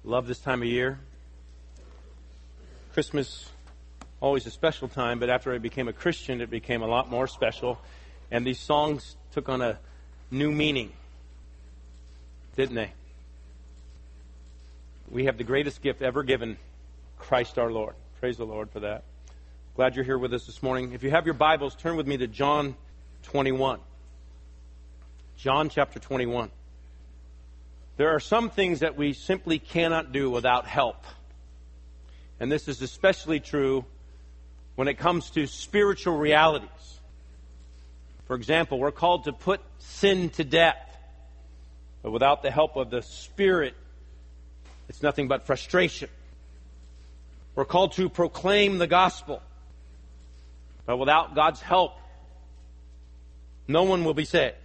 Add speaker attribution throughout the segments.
Speaker 1: Love this time of year. Christmas, always a special time, but after I became a Christian, it became a lot more special. And these songs took on a new meaning, didn't they? We have the greatest gift ever given, Christ our Lord. Praise the Lord for that. Glad you're here with us this morning. If you have your Bibles, turn with me to John 21. John chapter 21. There are some things that we simply cannot do without help. And this is especially true when it comes to spiritual realities. For example, we're called to put sin to death. But without the help of the Spirit, it's nothing but frustration. We're called to proclaim the gospel. But without God's help, no one will be saved.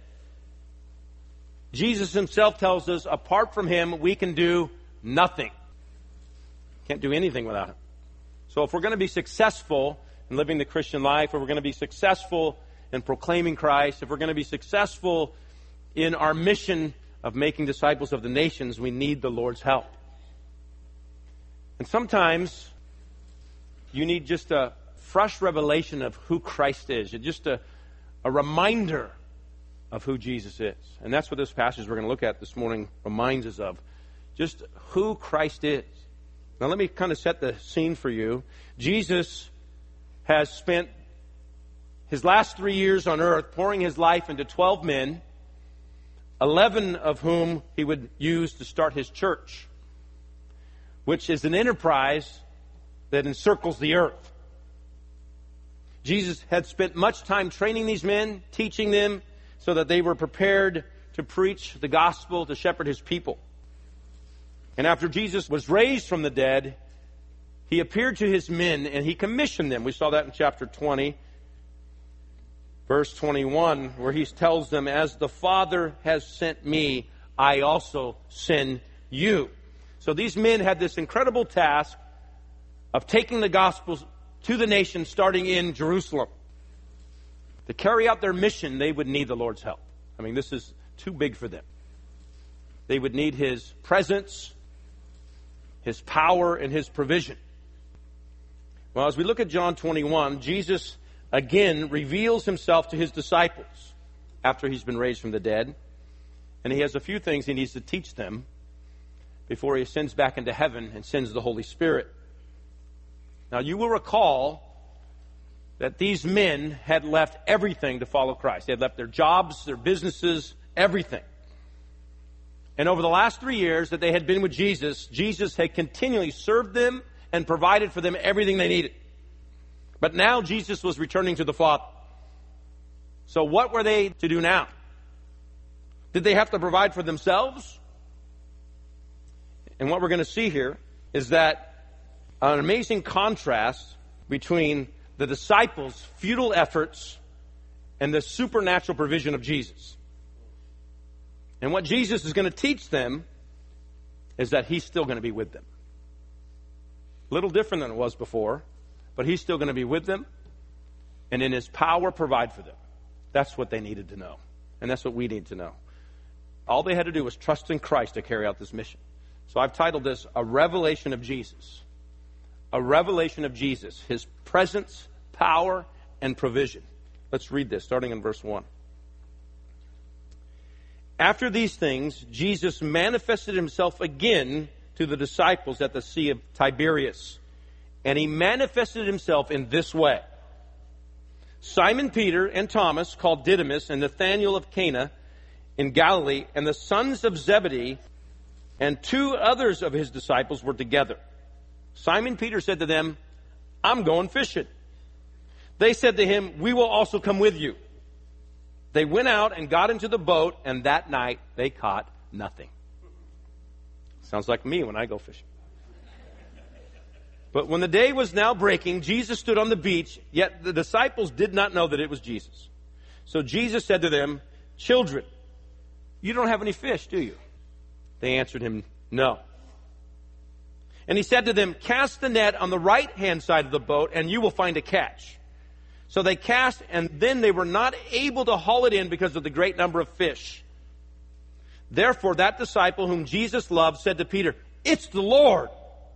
Speaker 1: Jesus himself tells us, apart from him, we can do nothing. Can't do anything without him. So if we're going to be successful in living the Christian life, if we're going to be successful in proclaiming Christ, if we're going to be successful in our mission of making disciples of the nations, we need the Lord's help. And sometimes you need just a fresh revelation of who Christ is. Just a reminder of who Jesus is. And that's what this passage we're going to look at this morning reminds us of. Just who Christ is. Now let me kind of set the scene for you. Jesus has spent his last 3 years on earth pouring his life into 12 men, 11 of whom he would use to start his church, which is an enterprise that encircles the earth. Jesus had spent much time training these men, teaching them, so that they were prepared to preach the gospel, to shepherd his people. And after Jesus was raised from the dead, he appeared to his men and he commissioned them. We saw that in chapter 20, verse 21, where he tells them, as the Father has sent me, I also send you. So these men had this incredible task of taking the gospel to the nation, starting in Jerusalem. To carry out their mission, they would need the Lord's help. I mean, this is too big for them. They would need his presence, his power, and his provision. Well, as we look at John 21, Jesus again reveals himself to his disciples after he's been raised from the dead. And he has a few things he needs to teach them before he ascends back into heaven and sends the Holy Spirit. Now, you will recall that these men had left everything to follow Christ. They had left their jobs, their businesses, everything. And over the last 3 years that they had been with Jesus, Jesus had continually served them and provided for them everything they needed. But now Jesus was returning to the Father. So what were they to do now? Did they have to provide for themselves? And what we're going to see here is that an amazing contrast between the disciples' futile efforts and the supernatural provision of Jesus. And what Jesus is going to teach them is that he's still going to be with them. A little different than it was before, but he's still going to be with them and in his power provide for them. That's what they needed to know. And that's what we need to know. All they had to do was trust in Christ to carry out this mission. So I've titled this, A Revelation of Jesus. A revelation of Jesus, his presence, power, and provision. Let's read this, starting in verse 1. After these things, Jesus manifested himself again to the disciples at the Sea of Tiberias. And he manifested himself in this way. Simon Peter and Thomas, called Didymus, and Nathanael of Cana in Galilee, and the sons of Zebedee, and 2 others of his disciples were together. Simon Peter said to them, I'm going fishing. They said to him, we will also come with you. They went out and got into the boat, and that night they caught nothing. Sounds like me when I go fishing. But when the day was now breaking, Jesus stood on the beach, yet the disciples did not know that it was Jesus. So Jesus said to them, children, you don't have any fish, do you? They answered him, no. And he said to them, cast the net on the right-hand side of the boat, and you will find a catch. So they cast, and then they were not able to haul it in because of the great number of fish. Therefore, that disciple whom Jesus loved said to Peter, "It's the Lord."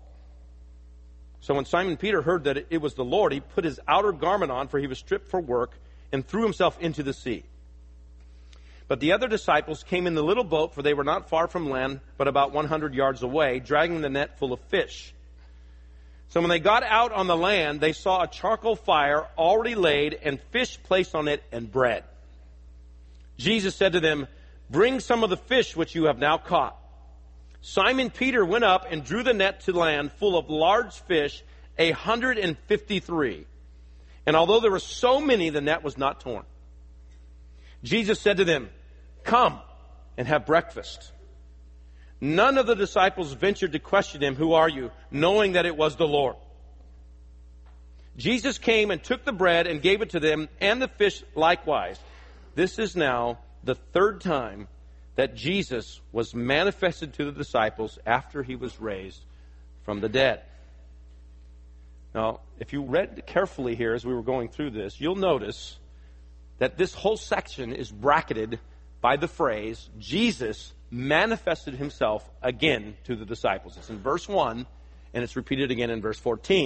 Speaker 1: So when Simon Peter heard that it was the Lord, he put his outer garment on, for he was stripped for work, and threw himself into the sea. But the other disciples came in the little boat, for they were not far from land, but about 100 yards away, dragging the net full of fish. So when they got out on the land, they saw a charcoal fire already laid, and fish placed on it, and bread. Jesus said to them, "Bring some of the fish which you have now caught." Simon Peter went up and drew the net to land full of large fish, 153. And although there were so many, the net was not torn. Jesus said to them, "Come and have breakfast." None of the disciples ventured to question him, "Who are you?" knowing that it was the Lord. Jesus came and took the bread and gave it to them, and the fish likewise. This is now the third time that Jesus was manifested to the disciples after he was raised from the dead. Now, if you read carefully here as we were going through this, you'll notice that this whole section is bracketed by the phrase, Jesus manifested himself again to the disciples. It's in verse 1, and it's repeated again in verse 14.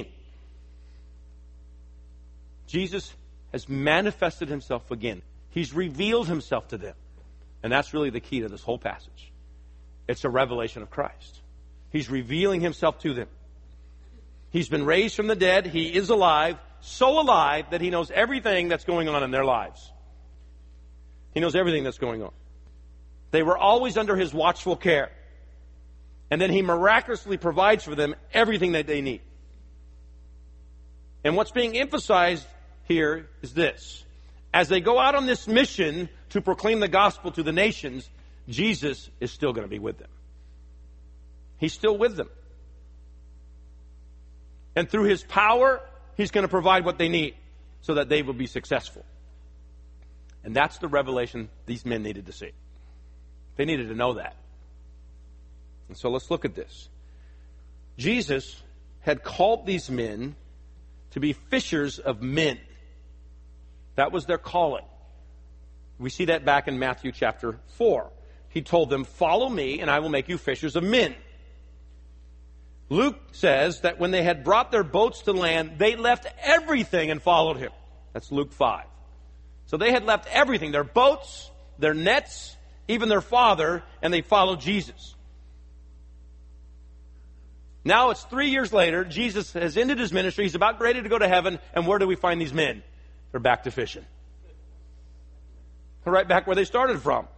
Speaker 1: Jesus has manifested himself again. He's revealed himself to them. And that's really the key to this whole passage. It's a revelation of Christ. He's revealing himself to them. He's been raised from the dead. He is alive, so alive that he knows everything that's going on in their lives. He knows everything that's going on. They were always under his watchful care. And then he miraculously provides for them everything that they need. And what's being emphasized here is this. As they go out on this mission to proclaim the gospel to the nations, Jesus is still going to be with them. He's still with them. And through his power, he's going to provide what they need so that they will be successful. And that's the revelation these men needed to see. They needed to know that. And so let's look at this. Jesus had called these men to be fishers of men. That was their calling. We see that back in Matthew chapter 4. He told them, "Follow me, and I will make you fishers of men." Luke says that when they had brought their boats to land, they left everything and followed him. That's Luke 5. So they had left everything, their boats, their nets, even their father, and they followed Jesus. Now it's 3 years later. Jesus has ended his ministry. He's about ready to go to heaven. And where do we find these men? They're back to fishing. They're right back where they started from.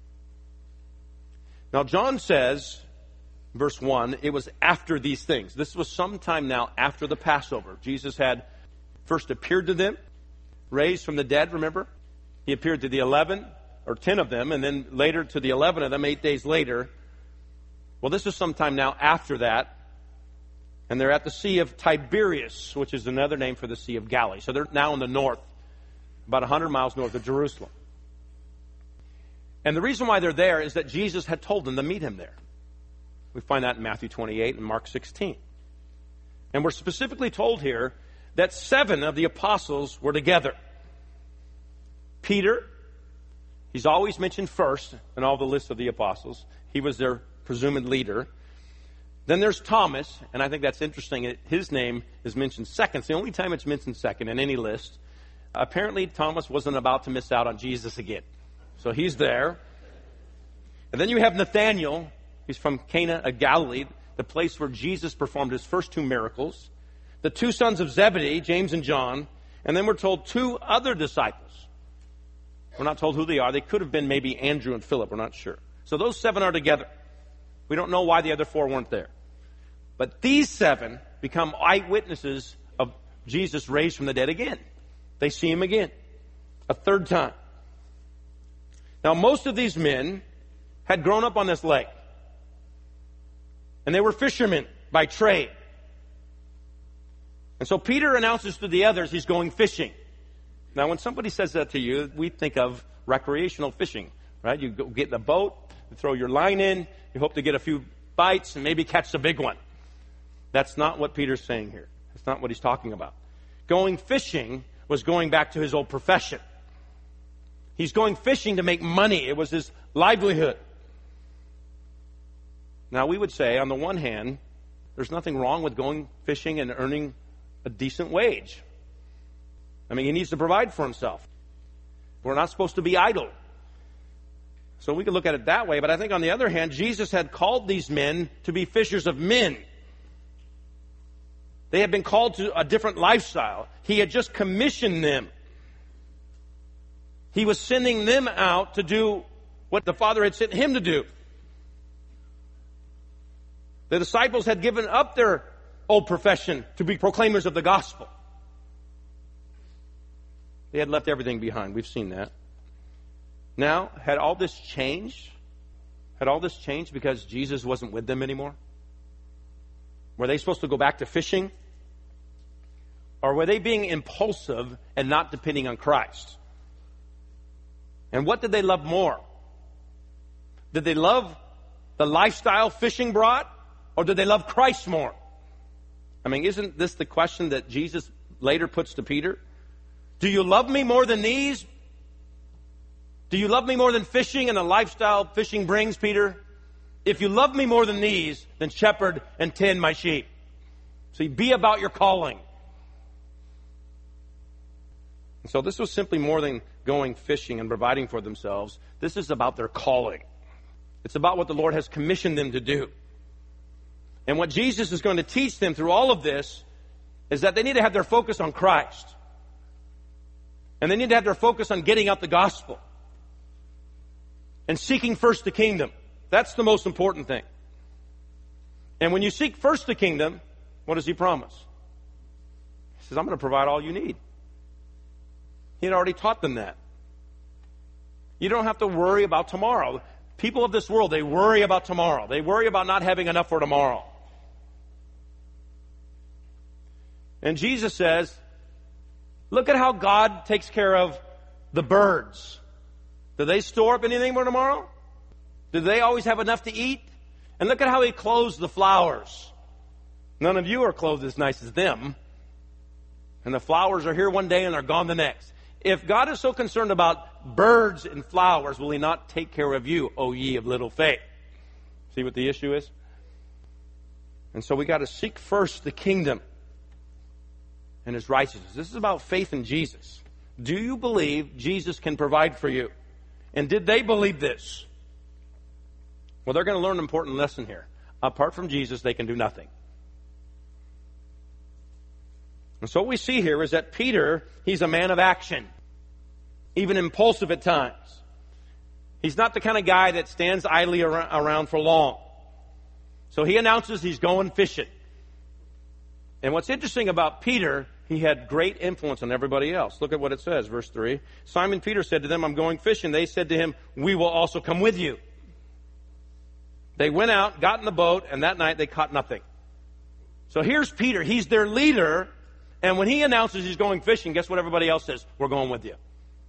Speaker 1: Now John says, verse 1, it was after these things. This was sometime now after the Passover. Jesus had first appeared to them, raised from the dead, remember? He appeared to the 11 or 10 of them, and then later to the 11 of them 8 days later. Well, this is sometime now after that. And they're at the Sea of Tiberias, which is another name for the Sea of Galilee. So they're now in the north, about 100 miles north of Jerusalem. And the reason why they're there is that Jesus had told them to meet him there. We find that in Matthew 28 and Mark 16. And we're specifically told here that 7 of the apostles were together. Peter, he's always mentioned first in all the lists of the apostles. He was their presumed leader. Then there's Thomas, and I think that's interesting. His name is mentioned second. It's the only time it's mentioned second in any list. Apparently, Thomas wasn't about to miss out on Jesus again. So he's there. And then you have Nathanael. He's from Cana of Galilee, the place where Jesus performed his first 2 miracles. The 2 sons of Zebedee, James and John. And then we're told 2 other disciples. We're not told who they are. They could have been maybe Andrew and Philip. We're not sure. So those 7 are together. We don't know why the other 4 weren't there. But these 7 become eyewitnesses of Jesus raised from the dead again. They see him again, a third time. Now, most of these men had grown up on this lake. And they were fishermen by trade. And so Peter announces to the others he's going fishing. Now, when somebody says that to you, we think of recreational fishing, right? You go get in a boat, you throw your line in, you hope to get a few bites and maybe catch the big one. That's not what Peter's saying here. That's not what he's talking about. Going fishing was going back to his old profession. He's going fishing to make money. It was his livelihood. Now, we would say, on the one hand, there's nothing wrong with going fishing and earning a decent wage. I mean, he needs to provide for himself. We're not supposed to be idle. So we could look at it that way, but I think on the other hand, Jesus had called these men to be fishers of men. They had been called to a different lifestyle. He had just commissioned them. He was sending them out to do what the Father had sent him to do. The disciples had given up their old profession to be proclaimers of the gospel. They had left everything behind. We've seen that. Now, had all this changed? Had all this changed because Jesus wasn't with them anymore? Were they supposed to go back to fishing? Or were they being impulsive and not depending on Christ? And what did they love more? Did they love the lifestyle fishing brought? Or did they love Christ more? I mean, isn't this the question that Jesus later puts to Peter? Do you love me more than these? Do you love me more than fishing and the lifestyle fishing brings, Peter? If you love me more than these, then shepherd and tend my sheep. See, be about your calling. And so this was simply more than going fishing and providing for themselves. This is about their calling. It's about what the Lord has commissioned them to do. And what Jesus is going to teach them through all of this is that they need to have their focus on Christ. And they need to have their focus on getting out the gospel. And seeking first the kingdom. That's the most important thing. And when you seek first the kingdom, what does he promise? He says, I'm going to provide all you need. He had already taught them that. You don't have to worry about tomorrow. People of this world, they worry about tomorrow. They worry about not having enough for tomorrow. And Jesus says, look at how God takes care of the birds. Do they store up anything for tomorrow? Do they always have enough to eat? And look at how he clothes the flowers. None of you are clothed as nice as them. And the flowers are here one day and they're gone the next. If God is so concerned about birds and flowers, will he not take care of you, O ye of little faith? See what the issue is? And so we got to seek first the kingdom and his righteousness. This is about faith in Jesus. Do you believe Jesus can provide for you? And did they believe this? Well, they're going to learn an important lesson here. Apart from Jesus, they can do nothing. And so what we see here is that Peter, he's a man of action, even impulsive at times. He's not the kind of guy that stands idly around for long. So he announces he's going fishing. And what's interesting about Peter, he had great influence on everybody else. Look at what it says, verse 3. Simon Peter said to them, I'm going fishing. They said to him, we will also come with you. They went out, got in the boat, and that night they caught nothing. So here's Peter. He's their leader. And when he announces he's going fishing, guess what everybody else says? We're going with you.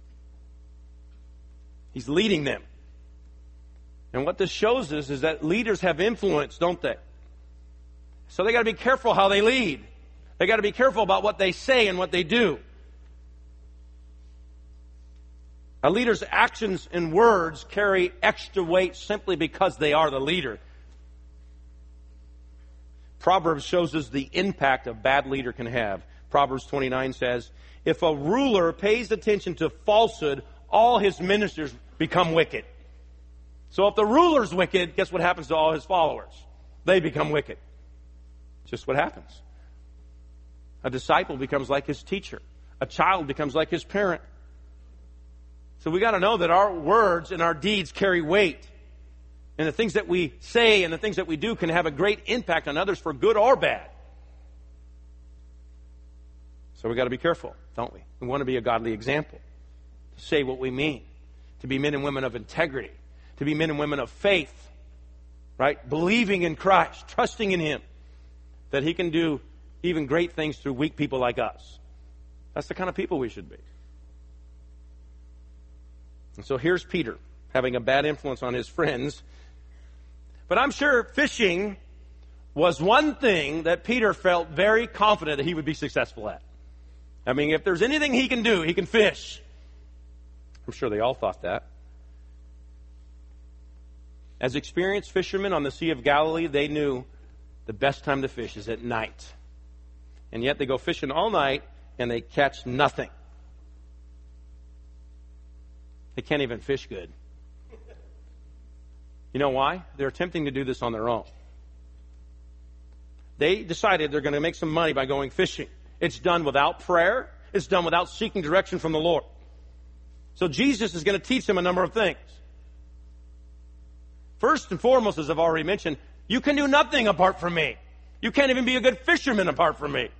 Speaker 1: He's leading them. And what this shows us is that leaders have influence, don't they? So they got to be careful how they lead. They got to be careful about what they say and what they do. A leader's actions and words carry extra weight simply because they are the leader. Proverbs shows us the impact a bad leader can have. Proverbs 29 says, if a ruler pays attention to falsehood, all his ministers become wicked. So if the ruler's wicked, guess what happens to all his followers? They become wicked. Just what happens. A disciple becomes like his teacher. A child becomes like his parent. So we got to know that our words and our deeds carry weight. And the things that we say and the things that we do can have a great impact on others for good or bad. So we got to be careful, don't we? We want to be a godly example. To say what we mean. To be men and women of integrity. To be men and women of faith. Right? Believing in Christ. Trusting in him. That he can do even great things through weak people like us. That's the kind of people we should be. And so here's Peter having a bad influence on his friends. But I'm sure fishing was one thing that Peter felt very confident that he would be successful at. I mean, if there's anything he can do, he can fish. I'm sure they all thought that. As experienced fishermen on the Sea of Galilee, they knew the best time to fish is at night. And yet they go fishing all night and they catch nothing. They can't even fish good. You know why? They're attempting to do this on their own. They decided they're going to make some money by going fishing. It's done without prayer. It's done without seeking direction from the Lord. So Jesus is going to teach them a number of things. First and foremost, as I've already mentioned, you can do nothing apart from me. You can't even be a good fisherman apart from me.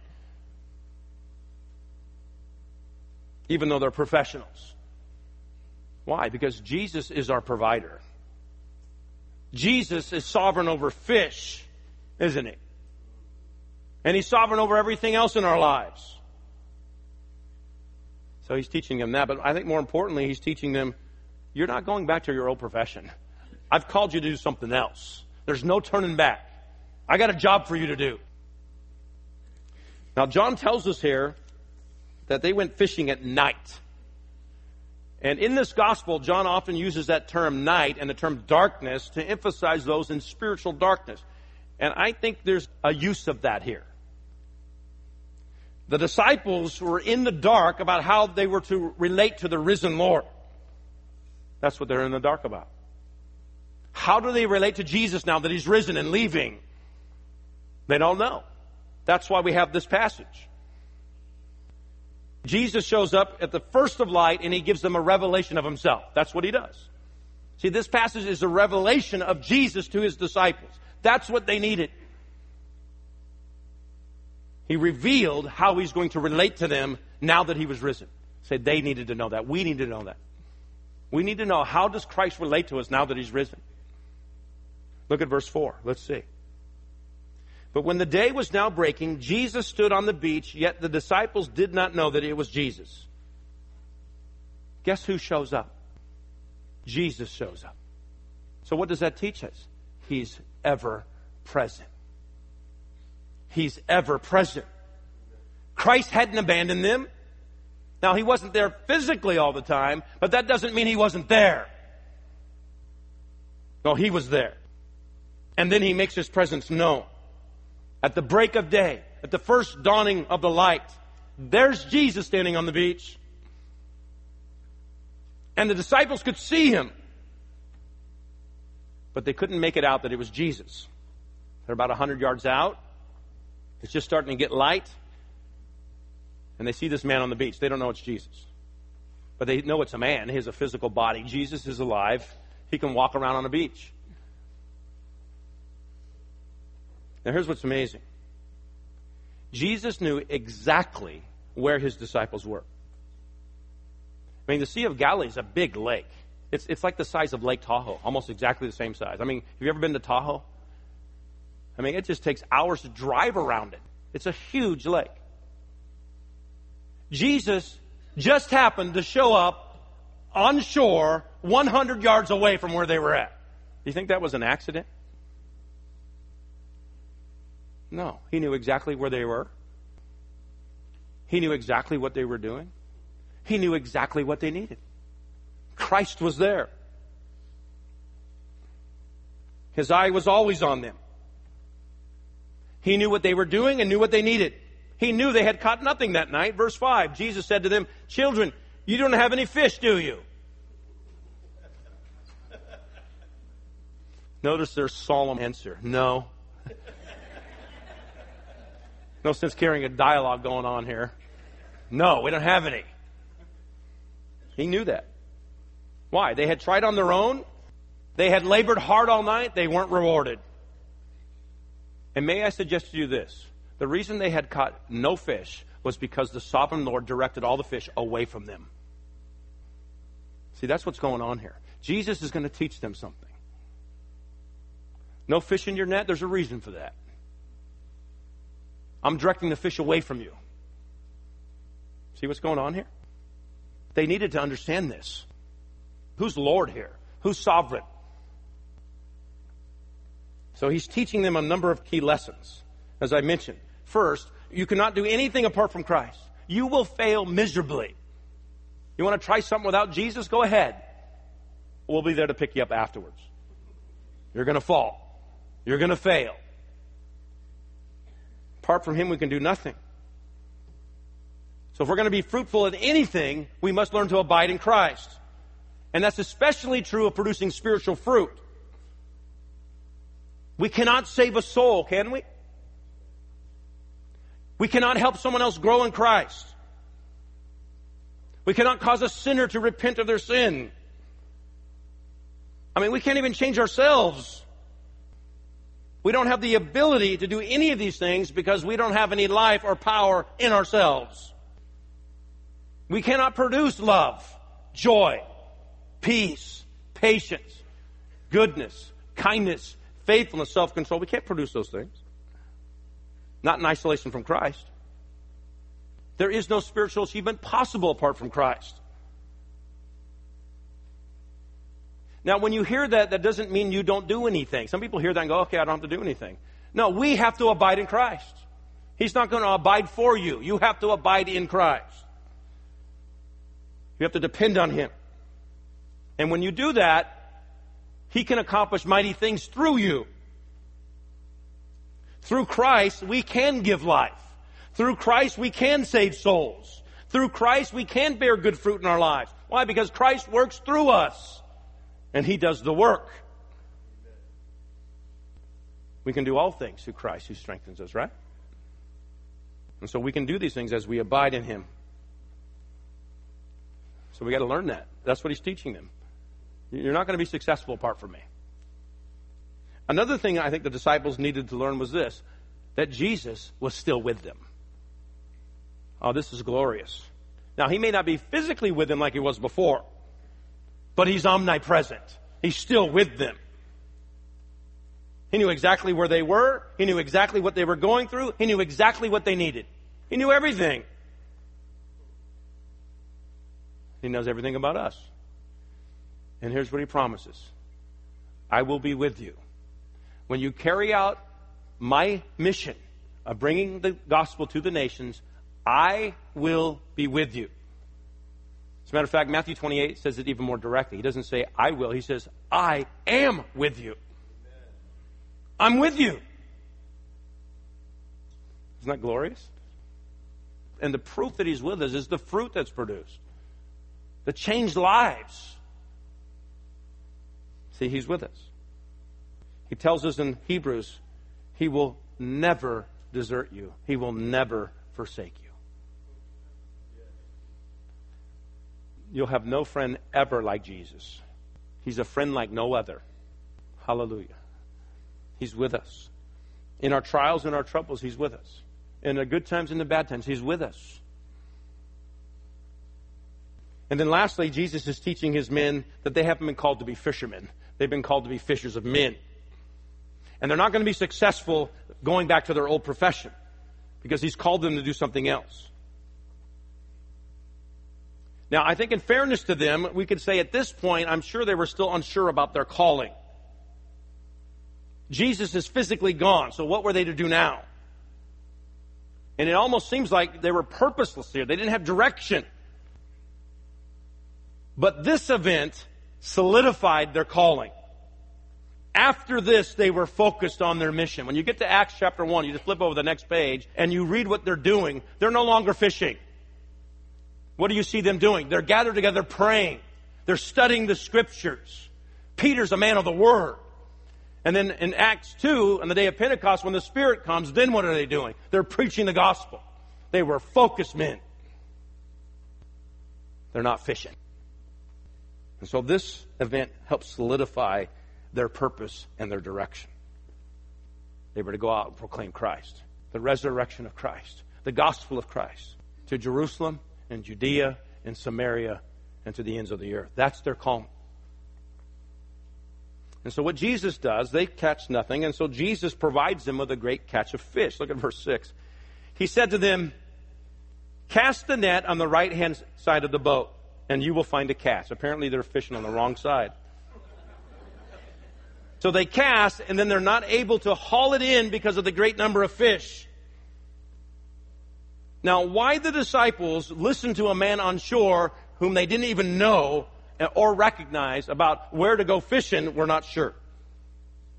Speaker 1: Even though they're professionals. Why? Because Jesus is our provider. Jesus is sovereign over fish, isn't he? And he's sovereign over everything else in our lives. So he's teaching them that. But I think more importantly, he's teaching them, you're not going back to your old profession. I've called you to do something else. There's no turning back. I got a job for you to do. Now, John tells us here that they went fishing at night. And in this gospel, John often uses that term night and the term darkness to emphasize those in spiritual darkness. And I think there's a use of that here. The disciples were in the dark about how they were to relate to the risen Lord. That's what they're in the dark about. How do they relate to Jesus now that he's risen and leaving? They don't know. That's why we have this passage. Jesus shows up at the first of light and he gives them a revelation of himself. That's what he does. See, this passage is a revelation of Jesus to his disciples. That's what they needed. He revealed how he's going to relate to them now that he was risen. Say, they needed to know that. We need to know that. We need to know, how does Christ relate to us now that he's risen? Look at verse 4. Let's see. But when the day was now breaking, Jesus stood on the beach, yet the disciples did not know that it was Jesus. Guess who shows up? Jesus shows up. So what does that teach us? He's ever present. He's ever present. Christ hadn't abandoned them. Now, he wasn't there physically all the time, but that doesn't mean he wasn't there. No, he was there. And then he makes his presence known. At the break of day, at the first dawning of the light, there's Jesus standing on the beach. And the disciples could see him. But they couldn't make it out that it was Jesus. They're about 100 yards out. It's just starting to get light. And they see this man on the beach. They don't know it's Jesus. But they know it's a man. He has a physical body. Jesus is alive. He can walk around on a beach. Now here's what's amazing. Jesus knew exactly where his disciples were. I mean, the Sea of Galilee is a big lake. It's like the size of Lake Tahoe, almost exactly the same size. I mean, have you ever been to Tahoe? I mean, it just takes hours to drive around it. It's a huge lake. Jesus just happened to show up on shore 100 yards away from where they were at. Do you think that was an accident? No. He knew exactly where they were. He knew exactly what they were doing. He knew exactly what they needed. Christ was there. His eye was always on them. He knew what they were doing and knew what they needed. He knew they had caught nothing that night. Verse 5, Jesus said to them, "Children, you don't have any fish, do you?" Notice their solemn answer. No. No sense carrying a dialogue going on here. No, we don't have any. He knew that. Why? They had tried on their own. They had labored hard all night. They weren't rewarded. And may I suggest to you this? The reason they had caught no fish was because the sovereign Lord directed all the fish away from them. See, that's what's going on here. Jesus is going to teach them something. No fish in your net? There's a reason for that. I'm directing the fish away from you. See what's going on here? They needed to understand this. Who's Lord here? Who's sovereign? So he's teaching them a number of key lessons. As I mentioned, first, you cannot do anything apart from Christ. You will fail miserably. You want to try something without Jesus? Go ahead. We'll be there to pick you up afterwards. You're going to fall. You're going to fail. Apart from him, we can do nothing. So if we're going to be fruitful in anything, we must learn to abide in Christ. And that's especially true of producing spiritual fruit. We cannot save a soul, can we? We cannot help someone else grow in Christ. We cannot cause a sinner to repent of their sin. I mean, we can't even change ourselves. We don't have the ability to do any of these things because we don't have any life or power in ourselves. We cannot produce love, joy, peace, patience, goodness, kindness, faithfulness, self-control. We can't produce those things. Not in isolation from Christ. There is no spiritual achievement possible apart from Christ. Now, when you hear that, that doesn't mean you don't do anything. Some people hear that and go, okay, I don't have to do anything. No, we have to abide in Christ. He's not going to abide for you. You have to abide in Christ. You have to depend on him. And when you do that, he can accomplish mighty things through you. Through Christ, we can give life. Through Christ, we can save souls. Through Christ, we can bear good fruit in our lives. Why? Because Christ works through us. And he does the work. We can do all things through Christ who strengthens us, right? And so we can do these things as we abide in him. So we got to learn that. That's what he's teaching them. You're not going to be successful apart from me. Another thing I think the disciples needed to learn was this, that Jesus was still with them. Oh, this is glorious. Now, he may not be physically with them like he was before, but he's omnipresent. He's still with them. He knew exactly where they were. He knew exactly what they were going through. He knew exactly what they needed. He knew everything. He knows everything about us. And here's what he promises. I will be with you. When you carry out my mission of bringing the gospel to the nations, I will be with you. As a matter of fact, Matthew 28 says it even more directly. He doesn't say, I will. He says, I am with you. I'm with you. Isn't that glorious? And the proof that he's with us is the fruit that's produced. The changed lives. See, he's with us. He tells us in Hebrews, he will never desert you. He will never forsake you. You'll have no friend ever like Jesus. He's a friend like no other. Hallelujah. He's with us. In our trials and our troubles, he's with us. In the good times and the bad times, he's with us. And then lastly, Jesus is teaching his men that they haven't been called to be fishermen. They've been called to be fishers of men. And they're not going to be successful going back to their old profession because he's called them to do something else. Now, I think in fairness to them, we could say at this point, I'm sure they were still unsure about their calling. Jesus is physically gone, so what were they to do now? And it almost seems like they were purposeless here. They didn't have direction. But this event solidified their calling. After this, they were focused on their mission. When you get to Acts chapter 1, you just flip over the next page, and you read what they're doing. They're no longer fishing. What do you see them doing? They're gathered together praying. They're studying the Scriptures. Peter's a man of the Word. And then in Acts 2, on the day of Pentecost, when the Spirit comes, then what are they doing? They're preaching the gospel. They were focused men. They're not fishing. And so this event helped solidify their purpose and their direction. They were to go out and proclaim Christ, the resurrection of Christ, the gospel of Christ, to Jerusalem and Judea and Samaria and to the ends of the earth. That's their calling. And so what Jesus does, they catch nothing, and so Jesus provides them with a great catch of fish. Look at verse 6. He said to them, cast the net on the right-hand side of the boat, and you will find a catch. Apparently they're fishing on the wrong side. So they cast, and then they're not able to haul it in because of the great number of fish. Now, why the disciples listened to a man on shore whom they didn't even know or recognize about where to go fishing, we're not sure.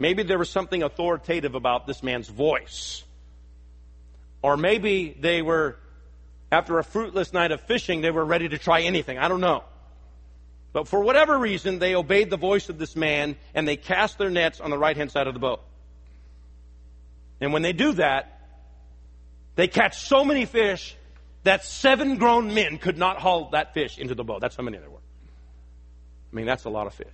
Speaker 1: Maybe there was something authoritative about this man's voice. Or maybe they were, after a fruitless night of fishing, they were ready to try anything. I don't know. But for whatever reason, they obeyed the voice of this man, and they cast their nets on the right-hand side of the boat. And when they do that, they catch so many fish that 7 grown men could not haul that fish into the boat. That's how many there were. I mean, that's a lot of fish.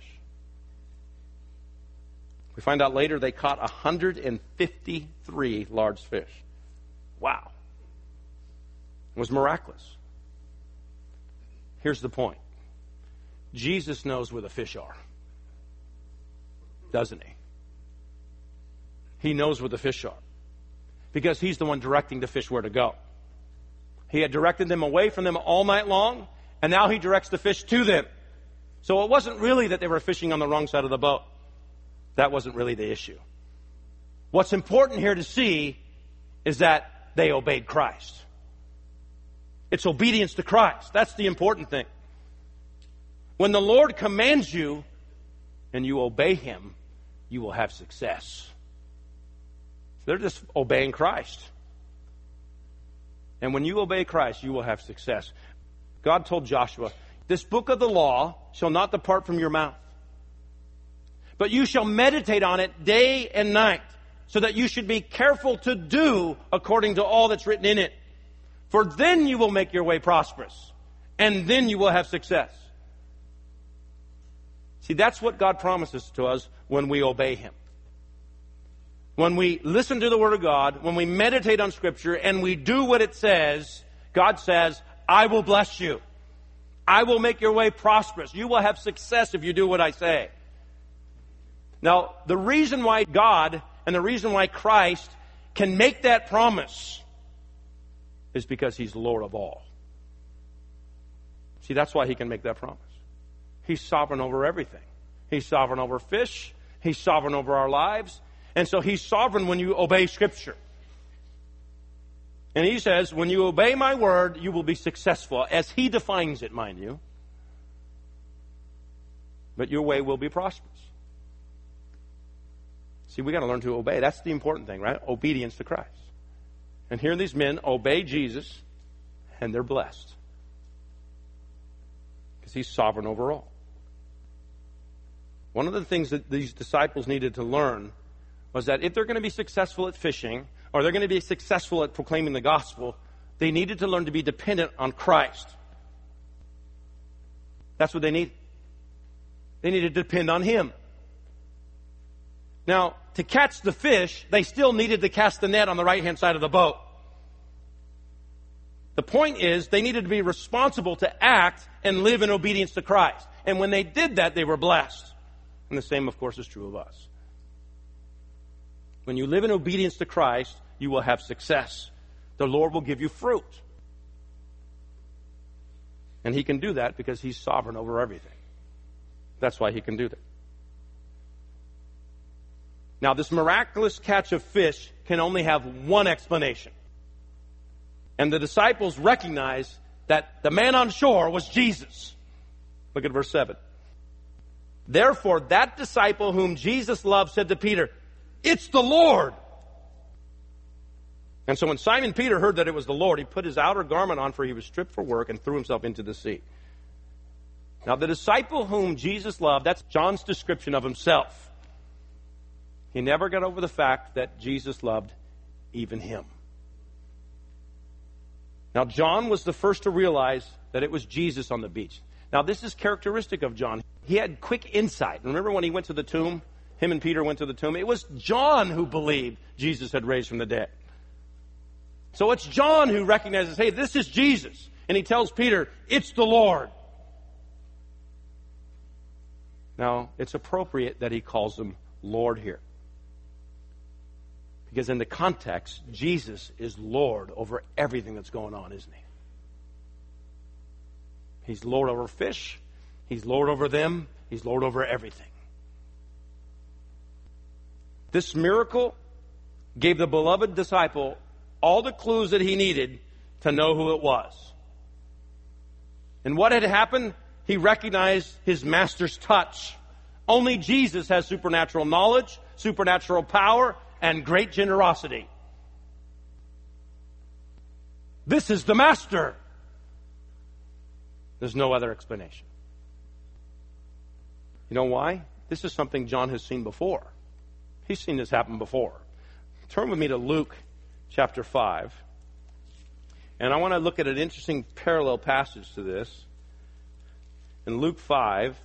Speaker 1: We find out later they caught 153 large fish. Wow. It was miraculous. Here's the point. Jesus knows where the fish are. Doesn't he? He knows where the fish are. Because he's the one directing the fish where to go. He had directed them away from them all night long, and now he directs the fish to them. So it wasn't really that they were fishing on the wrong side of the boat. That wasn't really the issue. What's important here to see is that they obeyed Christ. It's obedience to Christ. That's the important thing. When the Lord commands you and you obey him, you will have success. They're just obeying Christ. And when you obey Christ, you will have success. God told Joshua, this book of the law shall not depart from your mouth, but you shall meditate on it day and night, so that you should be careful to do according to all that's written in it. For then you will make your way prosperous, and then you will have success. See, that's what God promises to us when we obey him. When we listen to the Word of God, when we meditate on Scripture, and we do what it says, God says, I will bless you. I will make your way prosperous. You will have success if you do what I say. Now, the reason why God and the reason why Christ can make that promise is because he's Lord of all. See, that's why he can make that promise. He's sovereign over everything. He's sovereign over fish. He's sovereign over our lives. And so he's sovereign when you obey Scripture. And he says, when you obey my word, you will be successful, as he defines it, mind you. But your way will be prosperous. See, we got to learn to obey. That's the important thing, right? Obedience to Christ. And here these men obey Jesus, and they're blessed. Because he's sovereign over all. One of the things that these disciples needed to learn was that if they're going to be successful at fishing, or they're going to be successful at proclaiming the gospel, they needed to learn to be dependent on Christ. That's what they need. They needed to depend on him. Now, to catch the fish, they still needed to cast the net on the right-hand side of the boat. The point is, they needed to be responsible to act and live in obedience to Christ. And when they did that, they were blessed. And the same, of course, is true of us. When you live in obedience to Christ, you will have success. The Lord will give you fruit. And he can do that because he's sovereign over everything. That's why he can do that. Now, this miraculous catch of fish can only have one explanation. And the disciples recognized that the man on shore was Jesus. Look at verse 7. Therefore, that disciple whom Jesus loved said to Peter, it's the Lord. And so when Simon Peter heard that it was the Lord, he put his outer garment on, for he was stripped for work, and threw himself into the sea. Now, the disciple whom Jesus loved, that's John's description of himself. He never got over the fact that Jesus loved even him. Now, John was the first to realize that it was Jesus on the beach. Now, this is characteristic of John. He had quick insight. Remember when he went to the tomb? Him and Peter went to the tomb. It was John who believed Jesus had raised from the dead. So it's John who recognizes, hey, this is Jesus. And he tells Peter, it's the Lord. Now, it's appropriate that he calls him Lord here. Because in the context, Jesus is Lord over everything that's going on, isn't he? He's Lord over fish. He's Lord over them. He's Lord over everything. This miracle gave the beloved disciple all the clues that he needed to know who it was. And what had happened? He recognized his master's touch Only Jesus has supernatural knowledge, supernatural power, and great generosity. This is the Master. There's no other explanation. You know why? This is something John has seen before. He's seen this happen before. Turn with me to Luke chapter 5. And I want to look at an interesting parallel passage to this. In Luke 5,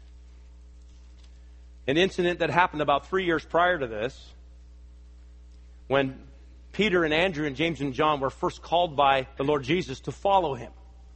Speaker 1: an incident that happened about 3 years prior to this, when Peter and Andrew and James and John were first called by the Lord Jesus to follow him.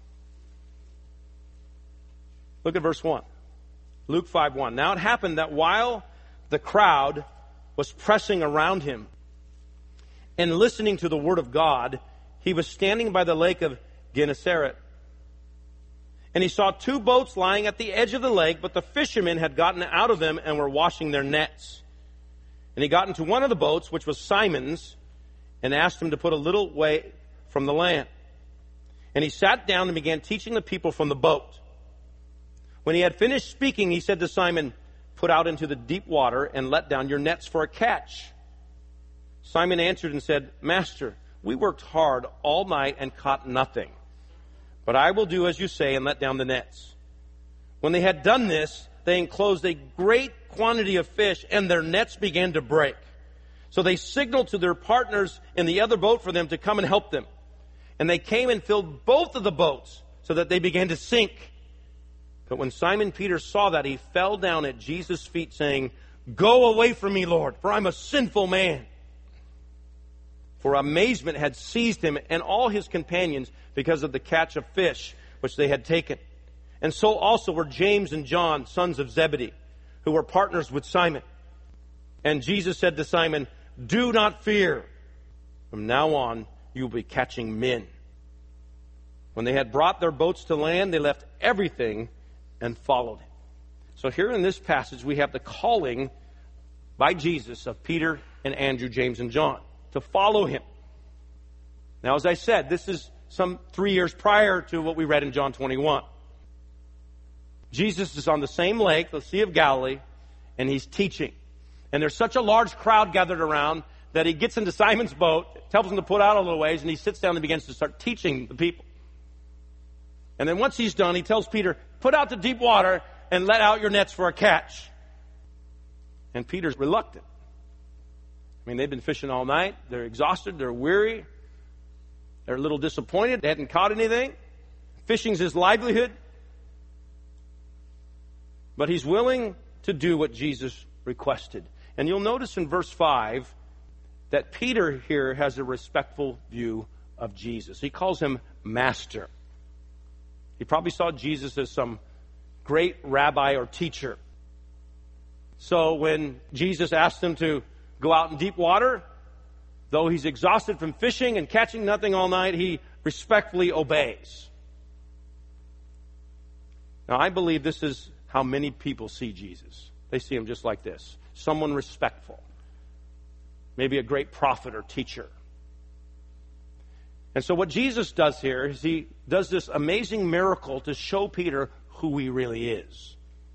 Speaker 1: Look at verse 1. Luke 5:1. Now it happened that while the crowd was pressing around him and listening to the word of God, he was standing by the lake of Gennesaret. And he saw two boats lying at the edge of the lake, but the fishermen had gotten out of them and were washing their nets. And he got into one of the boats, which was Simon's, and asked him to put a little way from the land. And he sat down and began teaching the people from the boat. When he had finished speaking, he said to Simon, "Put out into the deep water and let down your nets for a catch." Simon answered and said, "Master, we worked hard all night and caught nothing. But I will do as you say and let down the nets." When they had done this, they enclosed a great quantity of fish, and their nets began to break. So they signaled to their partners in the other boat for them to come and help them. And they came and filled both of the boats so that they began to sink. But when Simon Peter saw that, he fell down at Jesus' feet, saying, "Go away from me, Lord, for I'm a sinful man." For amazement had seized him and all his companions because of the catch of fish which they had taken. And so also were James and John, sons of Zebedee, who were partners with Simon. And Jesus said to Simon, "Do not fear. From now on, you will be catching men." When they had brought their boats to land, they left everything and followed him. So here in this passage, we have the calling by Jesus of Peter and Andrew, James and John to follow him. Now, as I said, this is some 3 years prior to what we read in John 21. Jesus is on the same lake, the Sea of Galilee, and he's teaching. And there's such a large crowd gathered around that he gets into Simon's boat, tells him to put out a little ways, and he sits down and begins to start teaching the people. And then once he's done, he tells Peter, "Put out to deep water and let out your nets for a catch." And Peter's reluctant. I mean, they've been fishing all night. They're exhausted. They're weary. They're a little disappointed. They hadn't caught anything. Fishing's his livelihood. But he's willing to do what Jesus requested. And you'll notice in verse 5 that Peter here has a respectful view of Jesus. He calls him Master. He probably saw Jesus as some great rabbi or teacher. So when Jesus asked him to go out in deep water, though he's exhausted from fishing and catching nothing all night, he respectfully obeys. Now, I believe this is how many people see Jesus. They see him just like this. Someone respectful. Maybe a great prophet or teacher. And so what Jesus does here is he does this amazing miracle to show Peter who he really is.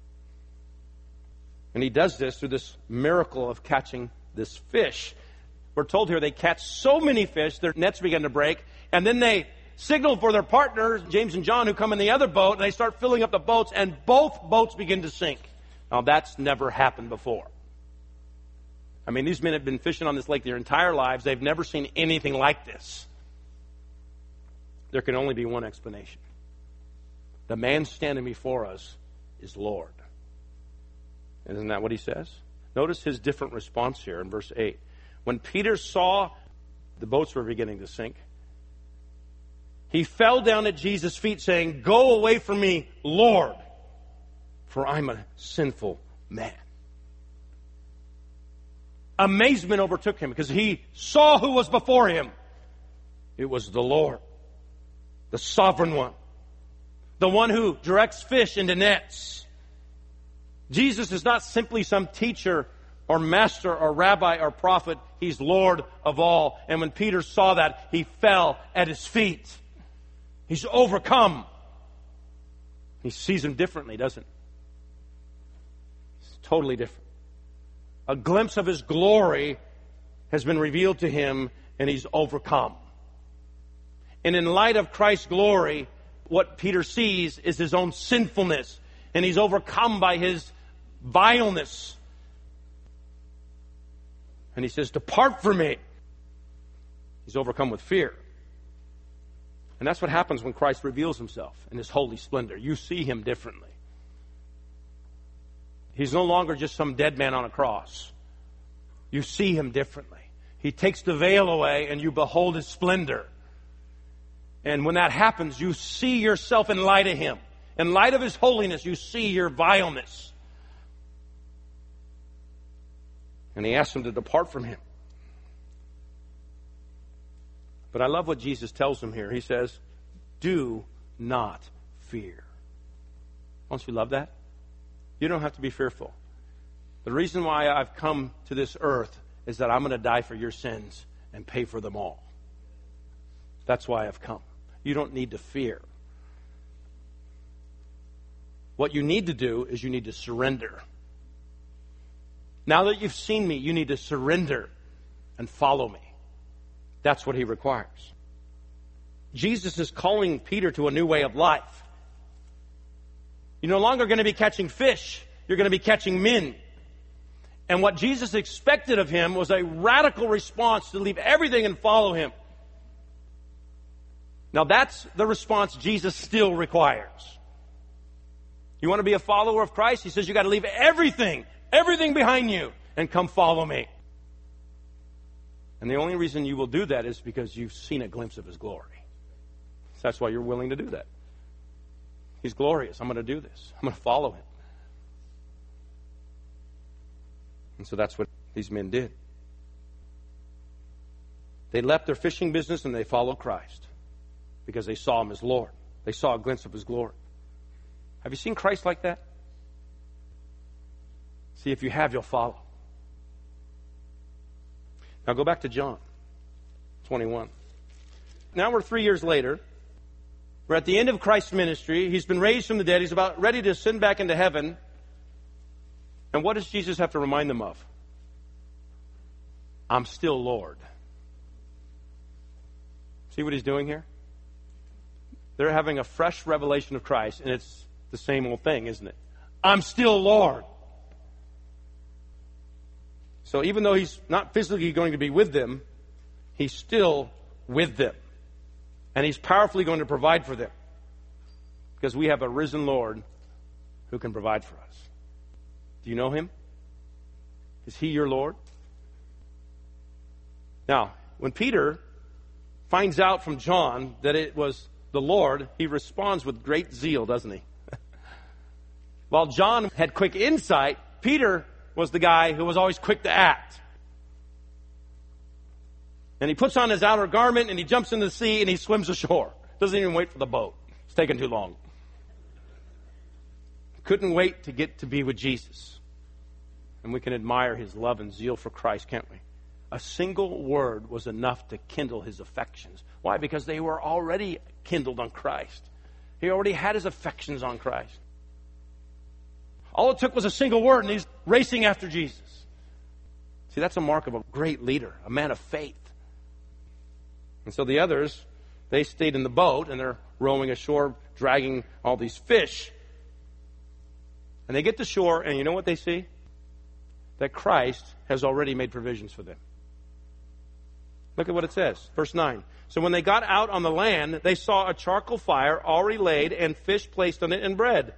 Speaker 1: And he does this through this miracle of catching this fish. We're told here they catch so many fish, their nets begin to break, and then they signal for their partners, James and John, who come in the other boat, and they start filling up the boats, and both boats begin to sink. Now, that's never happened before. I mean, these men have been fishing on this lake their entire lives. They've never seen anything like this. There can only be one explanation. The man standing before us is Lord. Isn't that what he says? Notice his different response here in verse 8. When Peter saw the boats were beginning to sink, he fell down at Jesus' feet saying, "Go away from me, Lord, for I'm a sinful man." Amazement overtook him because he saw who was before him. It was the Lord, the sovereign one, the one who directs fish into nets. Jesus is not simply some teacher or master or rabbi or prophet. He's Lord of all. And when Peter saw that, he fell at his feet. He's overcome. He sees him differently, doesn't he? He's totally different. A glimpse of his glory has been revealed to him, and he's overcome. And in light of Christ's glory, what Peter sees is his own sinfulness, and he's overcome by his vileness. And he says, "Depart from me." He's overcome with fear. And that's what happens when Christ reveals himself in his holy splendor. You see him differently. He's no longer just some dead man on a cross. You see him differently. He takes the veil away and you behold his splendor. And when that happens, you see yourself in light of him. In light of his holiness, you see your vileness. And he asks him to depart from him. But I love what Jesus tells him here. He says, "Do not fear." Don't you love that? You don't have to be fearful. The reason why I've come to this earth is that I'm going to die for your sins and pay for them all. That's why I've come. You don't need to fear. What you need to do is you need to surrender. Now that you've seen me, you need to surrender and follow me. That's what he requires. Jesus is calling Peter to a new way of life. You're no longer going to be catching fish. You're going to be catching men. And what Jesus expected of him was a radical response to leave everything and follow him. Now that's the response Jesus still requires. You want to be a follower of Christ? He says you got to leave everything behind you and come follow me. And the only reason you will do that is because you've seen a glimpse of his glory. So that's why you're willing to do that. He's glorious. I'm going to do this. I'm going to follow him. And so that's what these men did. They left their fishing business and they followed Christ because they saw him as Lord. They saw a glimpse of his glory. Have you seen Christ like that? See, if you have, you'll follow. Now go back to John 21. Now we're 3 years later. We're at the end of Christ's ministry. He's been raised from the dead. He's about ready to ascend back into heaven. And what does Jesus have to remind them of? I'm still Lord. See what he's doing here? They're having a fresh revelation of Christ, and it's the same old thing, isn't it? I'm still Lord. So even though he's not physically going to be with them, he's still with them. And he's powerfully going to provide for them. Because we have a risen Lord who can provide for us. Do you know him? Is he your Lord? Now, when Peter finds out from John that it was the Lord, he responds with great zeal, doesn't he? While John had quick insight, Peter was the guy who was always quick to act. And he puts on his outer garment and he jumps into the sea and he swims ashore. Doesn't even wait for the boat. It's taking too long. Couldn't wait to get to be with Jesus. And we can admire his love and zeal for Christ, can't we? A single word was enough to kindle his affections. Why? Because they were already kindled on Christ. He already had his affections on Christ. All it took was a single word, and he's racing after Jesus. See, that's a mark of a great leader, a man of faith. And so the others, they stayed in the boat, and they're rowing ashore, dragging all these fish. And they get to shore, and you know what they see? That Christ has already made provisions for them. Look at what it says, verse 9. So when they got out on the land, they saw a charcoal fire already laid and fish placed on it and bread.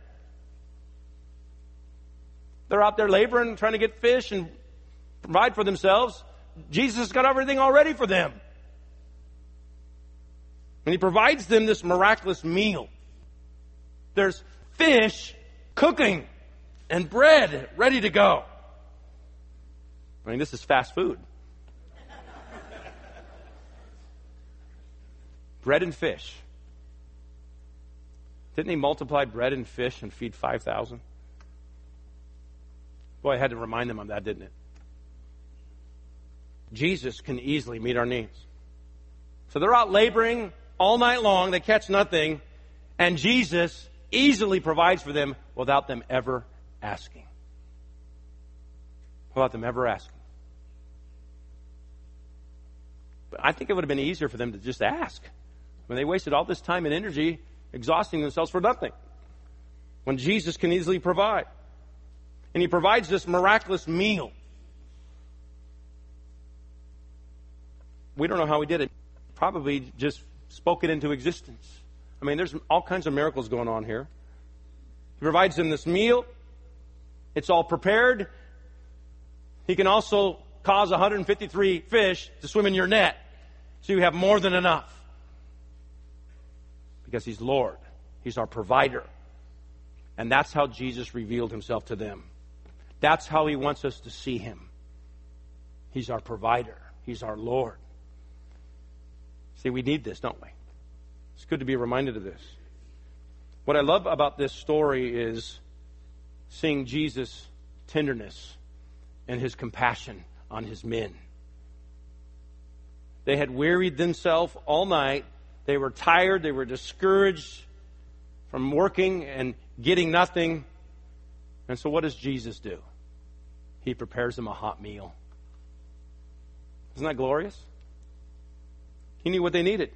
Speaker 1: They're out there laboring, trying to get fish and provide for themselves. Jesus has got everything already for them. And he provides them this miraculous meal. There's fish cooking and bread ready to go. I mean, this is fast food. Bread and fish. Didn't he multiply bread and fish and feed 5,000? Boy, I had to remind them of that, didn't it? Jesus can easily meet our needs. So they're out laboring all night long. They catch nothing. And Jesus easily provides for them without them ever asking. without them ever asking. But I think it would have been easier for them to just ask. When they wasted all this time and energy exhausting themselves for nothing. When Jesus can easily provide. And He provides this miraculous meal. We don't know how He did it. Probably just spoke it into existence. I mean, there's all kinds of miracles going on here. He provides them this meal. It's all prepared. He can also cause 153 fish to swim in your net. So you have more than enough. Because He's Lord. He's our provider. And that's how Jesus revealed Himself to them. That's how He wants us to see Him. He's our provider. He's our Lord. See, we need this, don't we? It's good to be reminded of this. What I love about this story is seeing Jesus' tenderness and His compassion on His men. They had wearied themselves all night. They were tired. They were discouraged from working and getting nothing. And so what does Jesus do? He prepares them a hot meal. Isn't that glorious? He knew what they needed.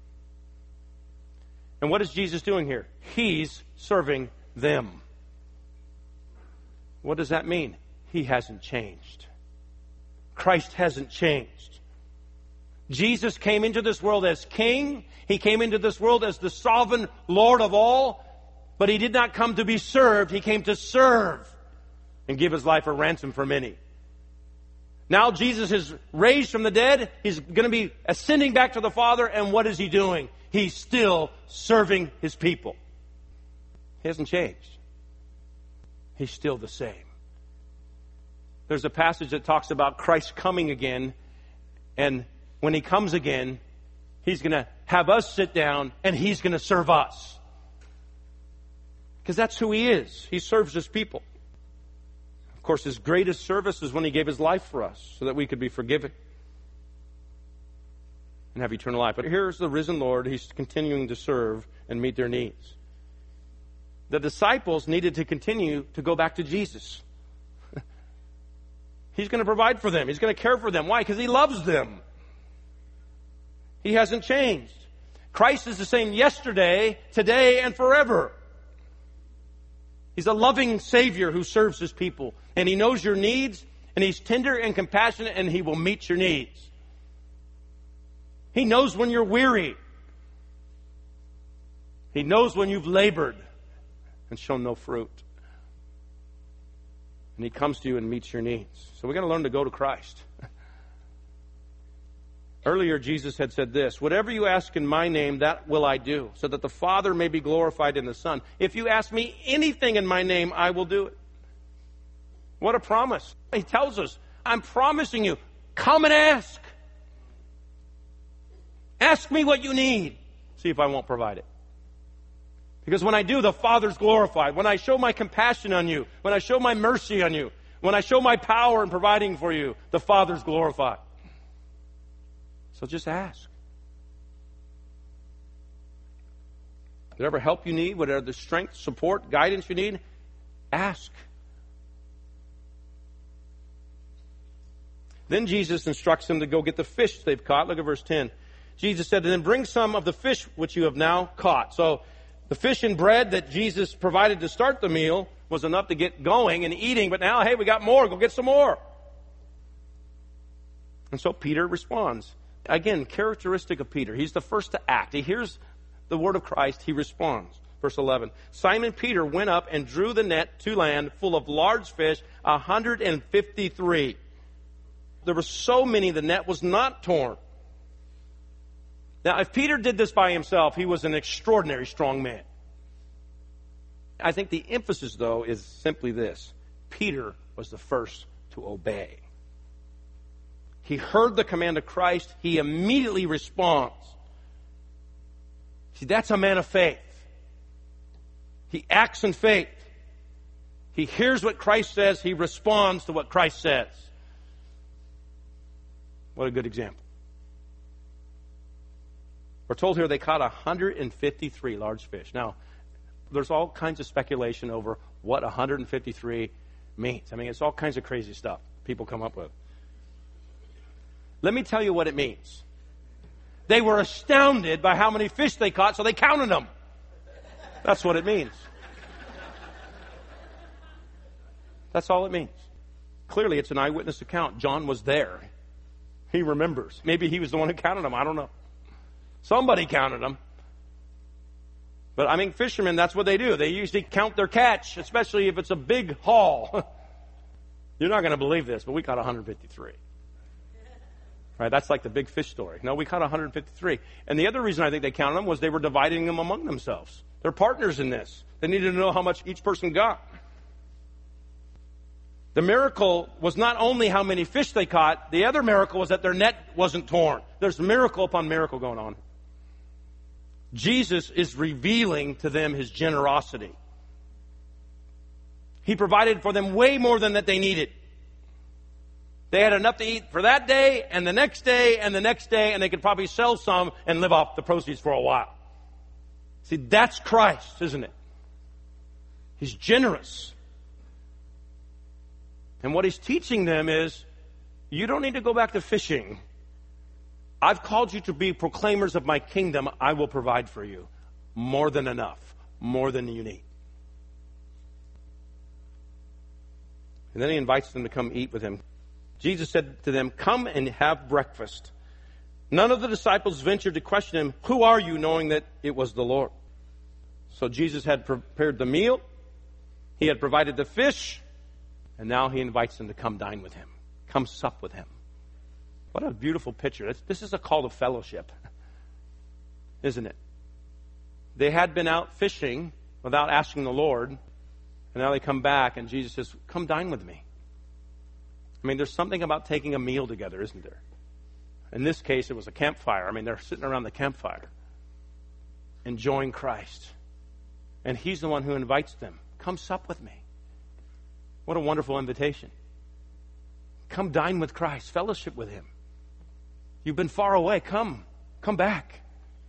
Speaker 1: And what is Jesus doing here? He's serving them. What does that mean? He hasn't changed. Christ hasn't changed. Jesus came into this world as King. He came into this world as the sovereign Lord of all. But He did not come to be served. He came to serve and give His life a ransom for many. Now Jesus is raised from the dead. He's going to be ascending back to the Father. And what is He doing? He's still serving His people. He hasn't changed. He's still the same. There's a passage that talks about Christ coming again. And when He comes again, He's going to have us sit down and He's going to serve us. Because that's who He is. He serves His people. Of course, His greatest service is when He gave His life for us so that we could be forgiven and have eternal life. But here's the risen Lord. He's continuing to serve and meet their needs. The disciples needed to continue to go back to Jesus. He's going to provide for them. He's going to care for them. Why? Because He loves them. He hasn't changed. Christ is the same yesterday, today, and forever. He's a loving Savior who serves His people. And He knows your needs, and He's tender and compassionate, and He will meet your needs. He knows when you're weary. He knows when you've labored and shown no fruit. And He comes to you and meets your needs. So we've got to learn to go to Christ. Earlier, Jesus had said this, "Whatever you ask in my name, that will I do, so that the Father may be glorified in the Son. If you ask me anything in my name, I will do it." What a promise. He tells us, I'm promising you, come and ask. Ask me what you need. See if I won't provide it. Because when I do, the Father's glorified. When I show my compassion on you, when I show my mercy on you, when I show my power in providing for you, the Father's glorified. So just ask. Whatever help you need, whatever the strength, support, guidance you need, ask. Then Jesus instructs them to go get the fish they've caught. Look at verse 10. Jesus said, "Then bring some of the fish which you have now caught." So the fish and bread that Jesus provided to start the meal was enough to get going and eating. But now, hey, we got more. Go get some more. And so Peter responds. Again, characteristic of Peter. He's the first to act. He hears the word of Christ. He responds. Verse 11. Simon Peter went up and drew the net to land full of large fish, 153. There were so many the net was not torn. Now, if Peter did this by himself, he was an extraordinary strong man. I think the emphasis, though, is simply this. Peter was the first to obey. He heard the command of Christ. He immediately responds. See, that's a man of faith. He acts in faith. He hears what Christ says. He responds to what Christ says. What a good example. We're told here they caught 153 large fish. Now, there's all kinds of speculation over what 153 means. I mean, it's all kinds of crazy stuff. people come up with. Let me tell you what it means. They were astounded by how many fish they caught, so they counted them. That's what it means. That's all it means. Clearly, it's an eyewitness account. John was there. He remembers. Maybe he was the one who counted them. I don't know. Somebody counted them. But I mean, fishermen, that's what they do. They usually count their catch, especially if it's a big haul. You're not going to believe this, but we caught 153. Right? That's like the big fish story. No, we caught 153. And the other reason I think they counted them was they were dividing them among themselves. They're partners in this. They needed to know how much each person got. The miracle was not only how many fish they caught, the other miracle was that their net wasn't torn. There's miracle upon miracle going on. Jesus is revealing to them his generosity. He provided for them way more than that they needed. They had enough to eat for that day and the next day and the next day, and they could probably sell some and live off the proceeds for a while. See, that's Christ, isn't it? He's generous. And what he's teaching them is, you don't need to go back to fishing. I've called you to be proclaimers of my kingdom. I will provide for you more than enough, more than you need. And then he invites them to come eat with him. Jesus said to them, come and have breakfast. None of the disciples ventured to question him, who are you, knowing that it was the Lord? So Jesus had prepared the meal. He had provided the fish. And now he invites them to come dine with him. Come sup with him. What a beautiful picture. This is a call to fellowship, isn't it? They had been out fishing without asking the Lord, and now they come back, and Jesus says, come dine with me. I mean, there's something about taking a meal together, isn't there? In this case, it was a campfire. I mean, they're sitting around the campfire, enjoying Christ. And he's the one who invites them. Come sup with me. What a wonderful invitation. Come dine with Christ. Fellowship with him. You've been far away. Come back.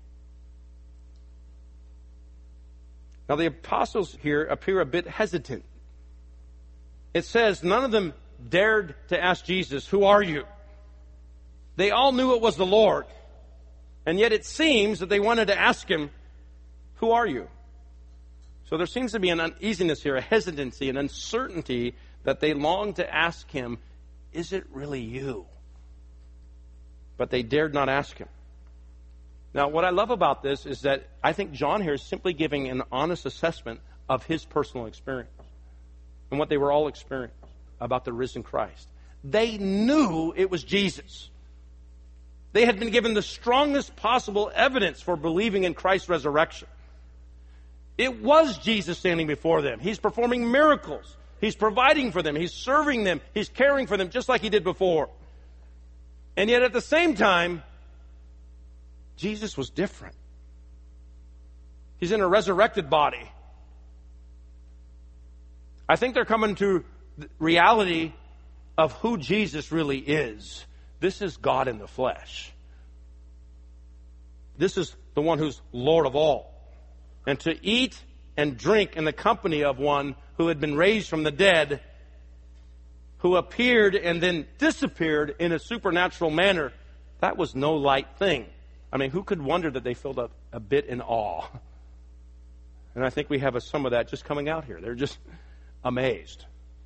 Speaker 1: Now the apostles here appear a bit hesitant. It says none of them dared to ask Jesus, who are you? They all knew it was the Lord. And yet it seems that they wanted to ask him, who are you? So there seems to be an uneasiness here, a hesitancy, an uncertainty that they long to ask him, is it really you? But they dared not ask him. Now, what I love about this is that I think John here is simply giving an honest assessment of his personal experience and what they were all experiencing about the risen Christ. They knew it was Jesus. They had been given the strongest possible evidence for believing in Christ's resurrection. It was Jesus standing before them. He's performing miracles. He's providing for them. He's serving them. He's caring for them just like he did before. And yet at the same time, Jesus was different. He's in a resurrected body. I think they're coming to the reality of who Jesus really is. This is God in the flesh. This is the one who's Lord of all. And to eat and drink in the company of one who had been raised from the dead, who appeared and then disappeared in a supernatural manner, that was no light thing. I mean, who could wonder that they felt a bit in awe? And I think we have some of that just coming out here. They're just amazed.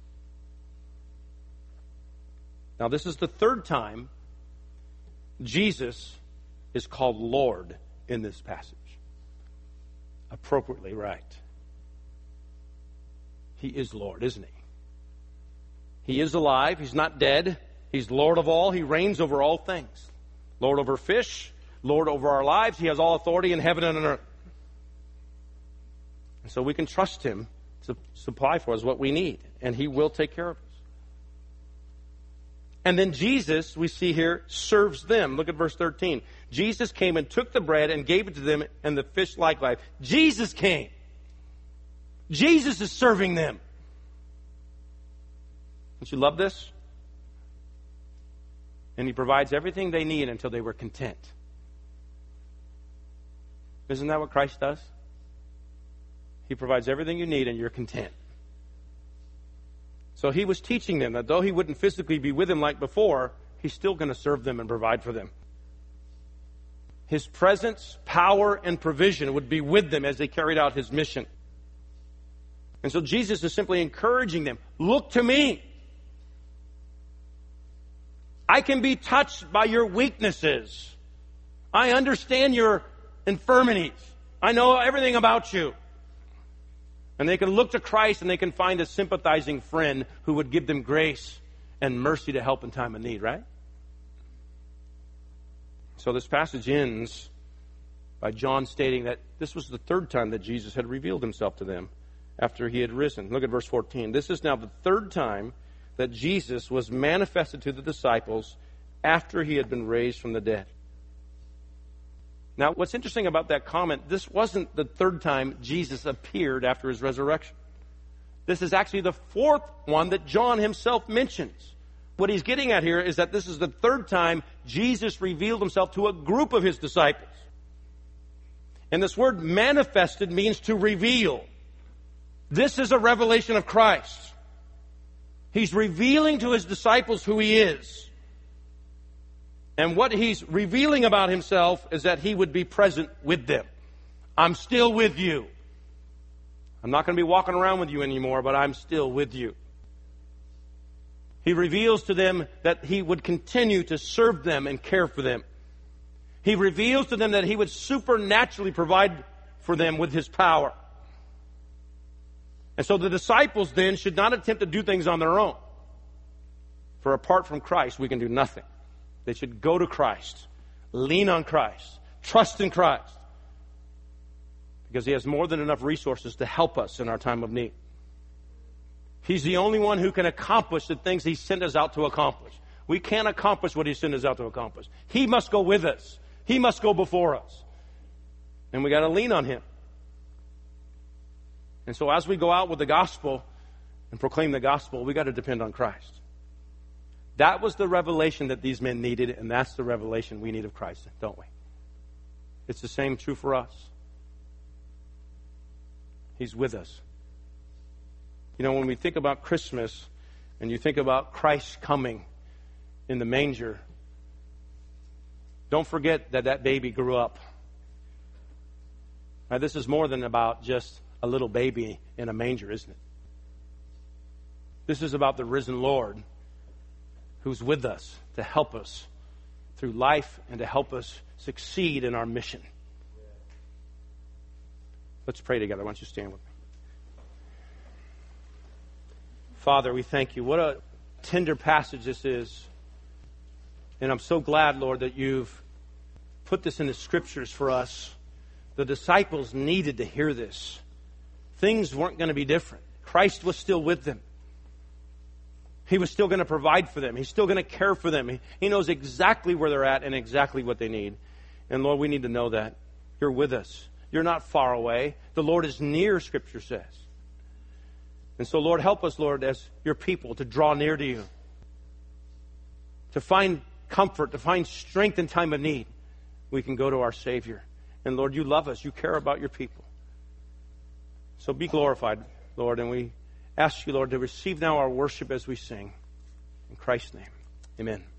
Speaker 1: Now, this is the third time Jesus is called Lord in this passage. Appropriately right. He is Lord, isn't he? He is alive. He's not dead. He's Lord of all. He reigns over all things. Lord over fish. Lord over our lives. He has all authority in heaven and on earth. And so we can trust him to supply for us what we need. And he will take care of us. And then Jesus, we see here, serves them. Look at verse 13. Jesus came and took the bread and gave it to them, and the fish likewise. Jesus came. Jesus is serving them. Don't you love this? And he provides everything they need until they were content. Isn't that what Christ does? He provides everything you need and you're content. So he was teaching them that though he wouldn't physically be with them like before, he's still going to serve them and provide for them. His presence, power, and provision would be with them as they carried out his mission. And so Jesus is simply encouraging them, look to me. I can be touched by your weaknesses. I understand your infirmities. I know everything about you. And they can look to Christ and they can find a sympathizing friend who would give them grace and mercy to help in time of need, right? So this passage ends by John stating that this was the third time that Jesus had revealed himself to them after he had risen. Look at verse 14. This is now the third time that Jesus was manifested to the disciples after he had been raised from the dead. Now, what's interesting about that comment, this wasn't the third time Jesus appeared after his resurrection. This is actually the fourth one that John himself mentions. What he's getting at here is that this is the third time Jesus revealed himself to a group of his disciples. And this word manifested means to reveal. This is a revelation of Christ. He's revealing to his disciples who he is. And what he's revealing about himself is that he would be present with them. I'm still with you. I'm not going to be walking around with you anymore, but I'm still with you. He reveals to them that he would continue to serve them and care for them. He reveals to them that he would supernaturally provide for them with his power. And so the disciples then should not attempt to do things on their own. For apart from Christ, we can do nothing. They should go to Christ, lean on Christ, trust in Christ, because he has more than enough resources to help us in our time of need. He's the only one who can accomplish the things he sent us out to accomplish. We can't accomplish what he sent us out to accomplish. He must go with us. He must go before us. And we got to lean on him. And so as we go out with the gospel and proclaim the gospel, we got to depend on Christ. That was the revelation that these men needed, and that's the revelation we need of Christ, don't we? It's the same true for us. He's with us. You know, when we think about Christmas and you think about Christ coming in the manger, don't forget that that baby grew up. Now, this is more than about just a little baby in a manger, isn't it? This is about the risen Lord who's with us to help us through life and to help us succeed in our mission. Let's pray together. Why don't you stand with me? Father, we thank you. What a tender passage this is. And I'm so glad, Lord, that you've put this in the scriptures for us. The disciples needed to hear this. Things weren't going to be different. Christ was still with them. He was still going to provide for them. He's still going to care for them. He knows exactly where they're at and exactly what they need. And Lord, we need to know that. You're with us. You're not far away. The Lord is near, Scripture says. And so, Lord, help us, Lord, as your people to draw near to you. To find comfort, to find strength in time of need. We can go to our Savior. And Lord, you love us. You care about your people. So be glorified, Lord, and we ask you, Lord, to receive now our worship as we sing. In Christ's name, amen.